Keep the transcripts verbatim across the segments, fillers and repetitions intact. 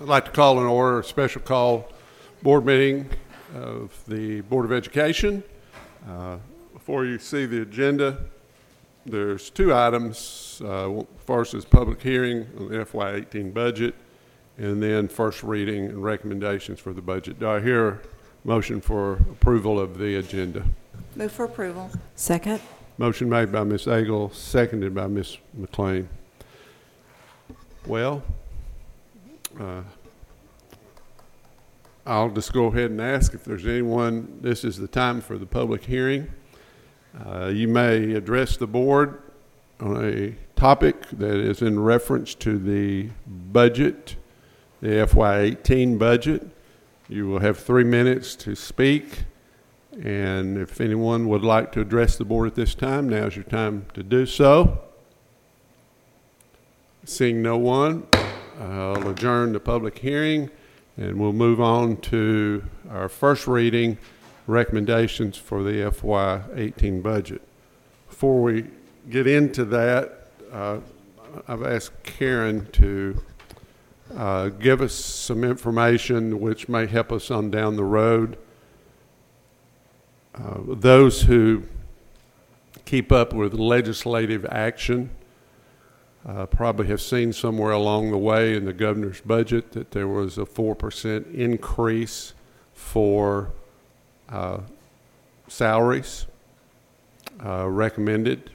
I'd like to call in order a special call board meeting of the Board of Education. Uh, before you see the agenda, there's two items. Uh, first is public hearing on the F Y eighteen budget, and then first reading and recommendations for the budget. Do I hear a motion for approval of the agenda? Move for approval. Second. Motion made by Miz Agle, seconded by Miz McLean. Well, uh, I'll just go ahead and ask if there's anyone. This is the time for the public hearing. Uh, you may address the board on a topic that is in reference to the budget, the F Y eighteen budget. You will have three minutes to speak. And if anyone would like to address the board at this time, now's your time to do so. Seeing no one, I'll adjourn the public hearing, and we'll move on to our first reading, recommendations for the F Y eighteen budget. Before we get into that, uh, I've asked Karen to uh, give us some information which may help us on down the road. Uh, those who keep up with legislative action uh, probably have seen somewhere along the way in the governor's budget that there was a four percent increase for uh, salaries uh, recommended,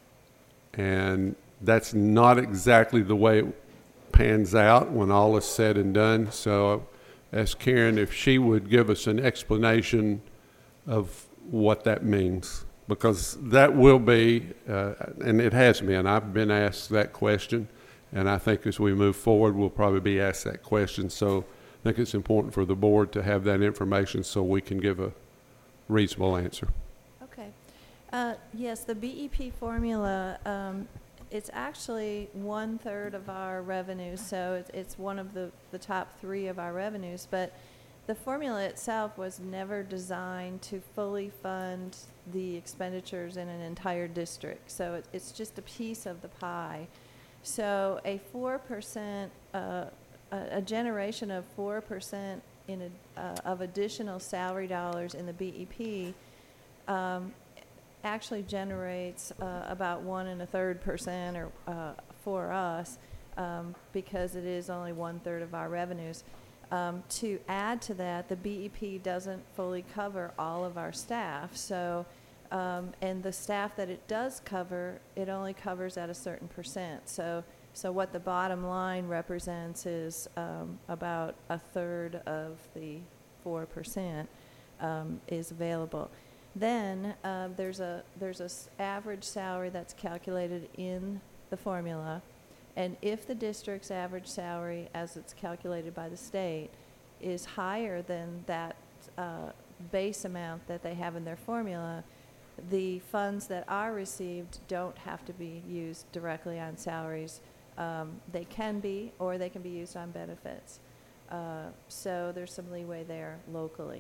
and that's not exactly the way it pans out when all is said and done. So I asked Karen if she would give us an explanation of what that means, because that will be, uh, and it has been, I've been asked that question, and I think as we move forward, we'll probably be asked that question. So I think it's important for the board to have that information so we can give a reasonable answer. Okay. Uh, yes, the B E P formula, um, it's actually one third of our revenues, so it's, it's one of the, the top three of our revenues, but the formula itself was never designed to fully fund the expenditures in an entire district. So it, it's just a piece of the pie. So a four percent, uh, a, a generation of four percent in a, uh, of additional salary dollars in the B E P um, actually generates uh, about one and a third percent or uh, for us um, because it is only one third of our revenues. Um, to add to that, the B E P doesn't fully cover all of our staff. So, um, and the staff that it does cover, it only covers at a certain percent. So, so what the bottom line represents is um, about a third of the four percent um, is available. Then uh, there's a there's a s- average salary that's calculated in the formula. And if the district's average salary, as it's calculated by the state, is higher than that uh, base amount that they have in their formula, the funds that are received don't have to be used directly on salaries. Um, they can be, or they can be used on benefits. Uh, so there's some leeway there locally.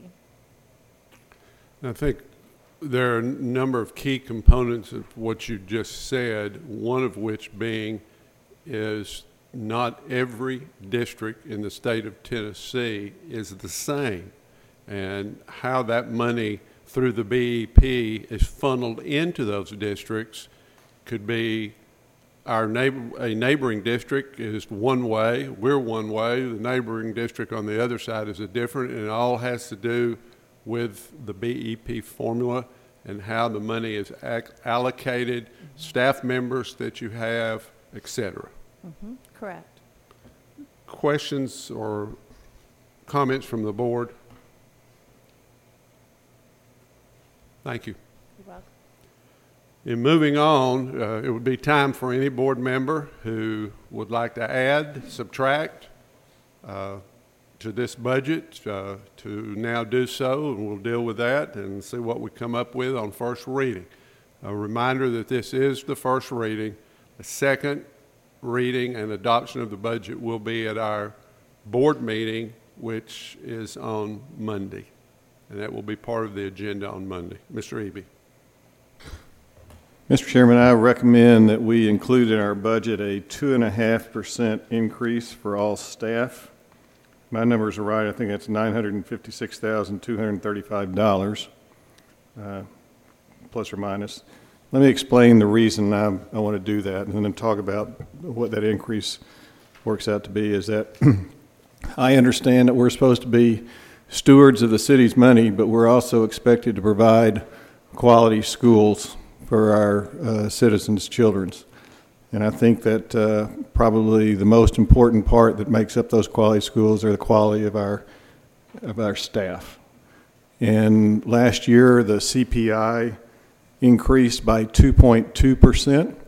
I think there are a number of key components of what you just said, one of which being is not every district in the state of Tennessee is the same, and how that money through the B E P is funneled into those districts could be our neighbor, a neighboring district is one way, we're one way, the neighboring district on the other side is a different, and it all has to do with the B E P formula and how the money is ac- allocated, staff members that you have, et cetera. Mm-hmm. Correct. Questions or comments from the board? Thank you. You're welcome. In moving on, uh, it would be time for any board member who would like to add, subtract uh, to this budget uh, to now do so, and we'll deal with that and see what we come up with on first reading. A reminder that this is the first reading. The second reading and adoption of the budget will be at our board meeting, which is on Monday, and that will be part of the agenda on Monday. Mister Eby. Mister Chairman, I recommend that we include in our budget a two and a half percent increase for all staff my numbers are right, I think that's nine hundred fifty-six thousand two hundred thirty-five dollars, uh, plus or minus. Let me explain the reason I, I want to do that and then talk about what that increase works out to be. Is that I understand that we're supposed to be stewards of the city's money, but we're also expected to provide quality schools for our uh, citizens' children. And I think that uh, probably the most important part that makes up those quality schools are the quality of our of our staff. And last year, the C P I increased by two point two percent.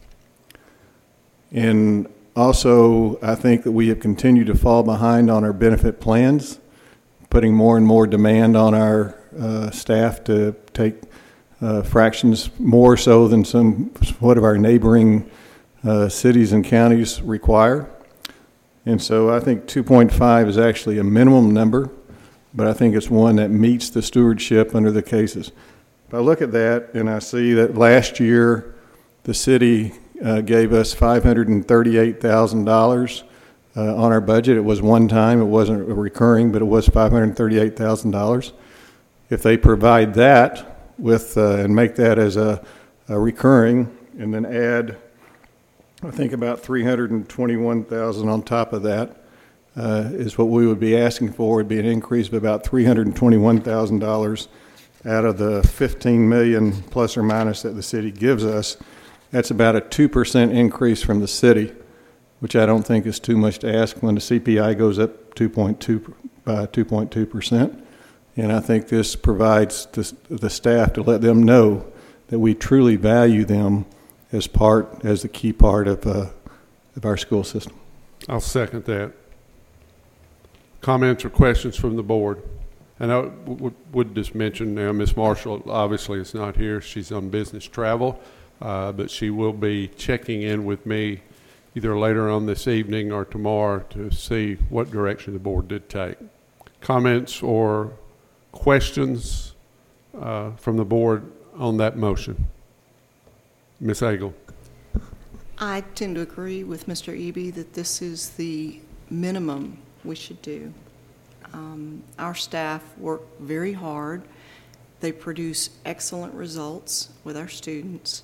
And also, I think that we have continued to fall behind on our benefit plans, putting more and more demand on our uh, staff to take uh, fractions more so than some what of our neighboring uh, cities and counties require. And so I think two point five is actually a minimum number, but I think it's one that meets the stewardship under the cases. If I look at that and I see that last year the city uh, gave us five hundred thirty-eight thousand dollars uh, on our budget. It was one time, it wasn't recurring, but it was five hundred thirty-eight thousand dollars. If they provide that with uh, and make that as a, a recurring and then add, I think about three hundred twenty-one thousand dollars on top of that uh, is what we would be asking for. Would be an increase of about three hundred twenty-one thousand dollars out of the fifteen million dollars plus or minus that the city gives us. That's about a two percent increase from the city, which I don't think is too much to ask when the C P I goes up two point two by two point two percent. And I think this provides the, the staff to let them know that we truly value them as part, as the key part of uh, of our school system. I'll second that. Comments or questions from the board? And I w- would just mention now, Miz Marshall obviously is not here. She's on business travel, uh, but she will be checking in with me either later on this evening or tomorrow to see what direction the board did take. Comments or questions uh, from the board on that motion? Miz Agle. I tend to agree with Mister Eby that this is the minimum we should do. Um, our staff work very hard. They produce excellent results with our students.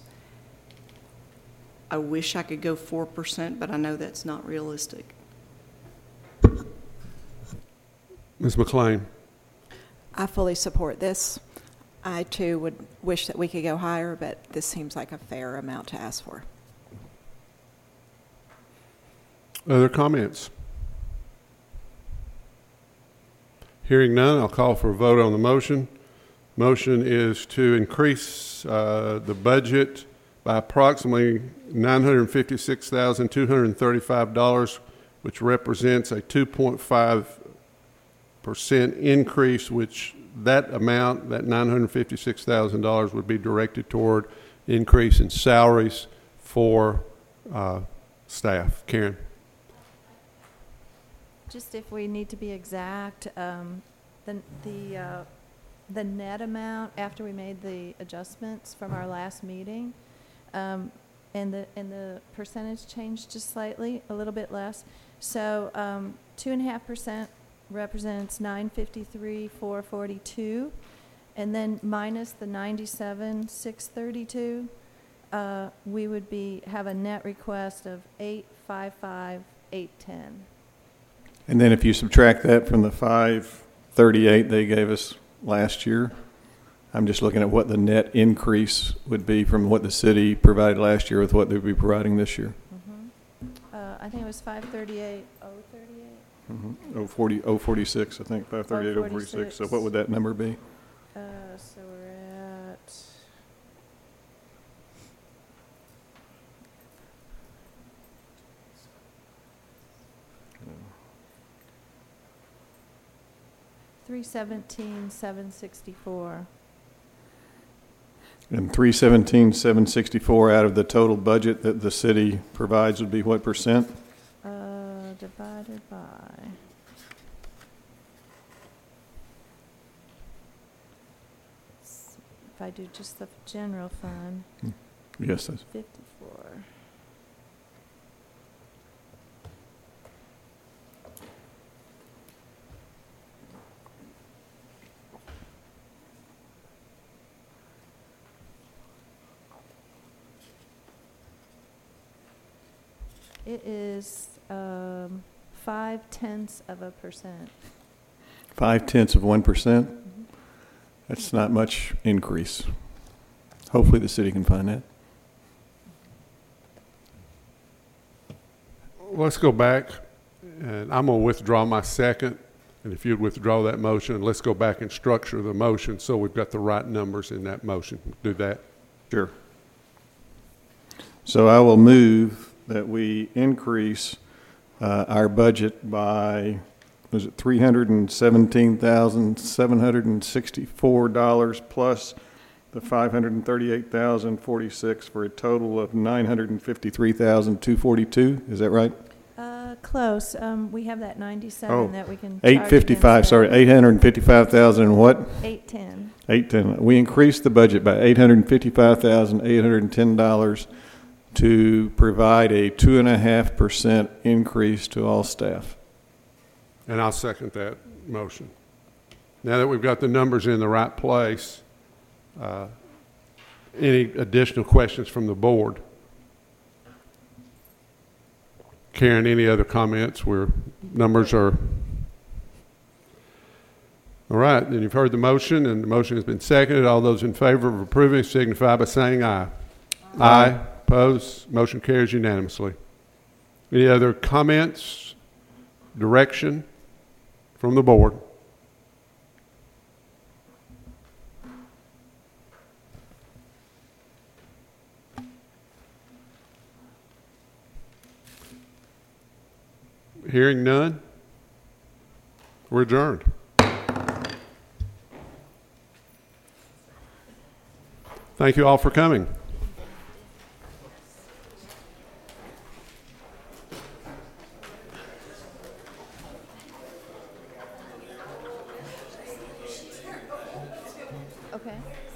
I wish I could go four percent, but I know that's not realistic. Miz McLean. I fully support this. I, too, would wish that we could go higher, but this seems like a fair amount to ask for. Other comments? Hearing none, I'll call for a vote on the motion. Motion is to increase uh, the budget by approximately nine hundred fifty-six thousand two hundred thirty-five dollars, which represents a two point five percent increase, which that amount, that nine hundred fifty-six thousand dollars, would be directed toward increase in salaries for uh, staff. Karen. Just if we need to be exact, um, the, the, uh, the net amount after we made the adjustments from our last meeting, um, and the, and the percentage changed just slightly, a little bit less. So, um, two and a half percent represents nine fifty-three four forty-two, and then minus the ninety-seven six thirty-two, uh, we would be, have a net request of eight five five eight ten. And then if you subtract that from the five thirty-eight they gave us last year, I'm just looking at what the net increase would be from what the city provided last year with what they'd be providing this year. Mm-hmm. uh, I think it was five thirty-eight oh thirty-eight. Mm-hmm. oh forty, oh forty-six, I think, five thirty-eight, oh forty-six. So what would that number be? Uh, so we're at three seventeen seven sixty-four. And three seventeen seven sixty-four out of the total budget that the city provides would be what percent? Uh, divided by. If I do just the general fund, Yes, that's fifty-four. It is um, five tenths of a percent. Five tenths of one percent? That's not much increase. Hopefully the city can find that. Let's go back, and I'm going to withdraw my second. And if you'd withdraw that motion, let's go back and structure the motion so we've got the right numbers in that motion. Do that. Sure. So I will move that we increase uh, our budget by, was it three hundred seventeen thousand seven hundred sixty-four dollars plus the five hundred thirty-eight thousand forty-six for a total of nine hundred fifty-three thousand two hundred forty-two. Is that right? Uh, close. Um, we have that ninety-seven Oh, that we can. eight fifty-five, sorry, eight hundred fifty-five thousand and what? Eight ten. eight ten. We increased the budget by eight hundred fifty-five thousand eight hundred ten dollars to provide a two and a half percent increase to all staff. And I'll second that motion. Now that we've got the numbers in the right place, uh, any additional questions from the board? Karen, any other comments where numbers are? All right, then you've heard the motion, and the motion has been seconded. All those in favor of approving signify by saying aye. Aye. Aye. Opposed? Motion carries unanimously. Any other comments, direction from the board? Hearing none, we're adjourned. Thank you all for coming. Okay.